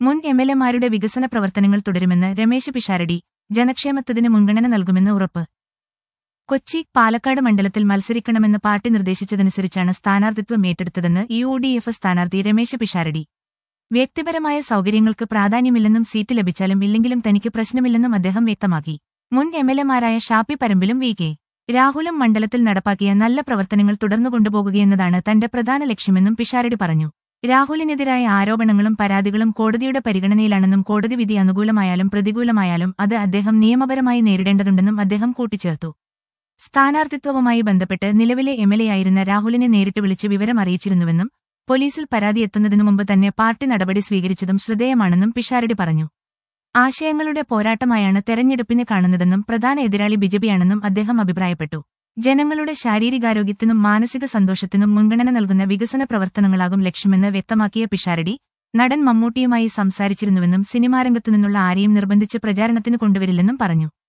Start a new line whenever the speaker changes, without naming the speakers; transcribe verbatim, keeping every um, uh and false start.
മുൻ എംഎൽഎമാരുടെ വികസന പ്രവർത്തനങ്ങൾ തുടരുമെന്ന് രമേശ് പിഷാരടി. ജനക്ഷേമത്തിന് മുൻഗണന നൽകുമെന്ന് ഉറപ്പ്. കൊച്ചി, പാലക്കാട് മണ്ഡലത്തിൽ മത്സരിക്കണമെന്ന് പാർട്ടി നിർദ്ദേശിച്ചതനുസരിച്ചാണ് സ്ഥാനാർത്ഥിത്വം ഏറ്റെടുത്തതെന്ന് യു ഡി എഫ് സ്ഥാനാർത്ഥി രമേശ് പിഷാരടി. വ്യക്തിപരമായ സൗകര്യങ്ങൾക്ക് പ്രാധാന്യമില്ലെന്നും സീറ്റ് ലഭിച്ചാലും ഇല്ലെങ്കിലും തനിക്ക് പ്രശ്നമില്ലെന്നും അദ്ദേഹം വ്യക്തമാക്കി. മുൻ എംഎൽഎമാരായ ഷാപ്പി പരമ്പിലും വി കെ രാഹുലും മണ്ഡലത്തിൽ നടപ്പാക്കിയ നല്ല പ്രവർത്തനങ്ങൾ തുടർന്നു കൊണ്ടുപോകുകയെന്നതാണ് തന്റെ പ്രധാന ലക്ഷ്യമെന്നും പിഷാരടി പറഞ്ഞു. രാഹുലിനെതിരായ ആരോപണങ്ങളും പരാതികളും കോടതിയുടെ പരിഗണനയിലാണെന്നും കോടതി വിധി അനുകൂലമായാലും പ്രതികൂലമായാലും അത് അദ്ദേഹം നിയമപരമായി നേരിടേണ്ടതുണ്ടെന്നും അദ്ദേഹം കൂട്ടിച്ചേർത്തു. സ്ഥാനാർത്ഥിത്വവുമായി ബന്ധപ്പെട്ട് നിലവിലെ എംഎൽഎയായിരുന്ന രാഹുലിനെ നേരിട്ട് വിളിച്ച് വിവരം അറിയിച്ചിരുന്നുവെന്നും പോലീസിൽ പരാതി എത്തുന്നതിനു മുമ്പ് തന്നെ പാർട്ടി നടപടി സ്വീകരിച്ചതും ശ്രദ്ധേയമാണെന്നും പിഷാരടി പറഞ്ഞു. ആശയങ്ങളുടെ പോരാട്ടമായാണ് തെരഞ്ഞെടുപ്പിനെ കാണുന്നതെന്നും പ്രധാന എതിരാളി ബിജെപിയാണെന്നും അദ്ദേഹം അഭിപ്രായപ്പെട്ടു. ജനങ്ങളുടെ ശാരീരികാരോഗ്യത്തിനും മാനസിക സന്തോഷത്തിനും മുൻഗണന നൽകുന്ന വികസന പ്രവർത്തനങ്ങളാകും ലക്ഷ്യമെന്ന് വ്യക്തമാക്കിയ പിഷാരടി, നടൻ മമ്മൂട്ടിയുമായി സംസാരിച്ചിരുന്നുവെന്നും സിനിമാരംഗത്തുനിന്നുള്ള ആരെയും നിർബന്ധിച്ച് പ്രചാരണത്തിന് കൊണ്ടുവരില്ലെന്നും പറഞ്ഞു.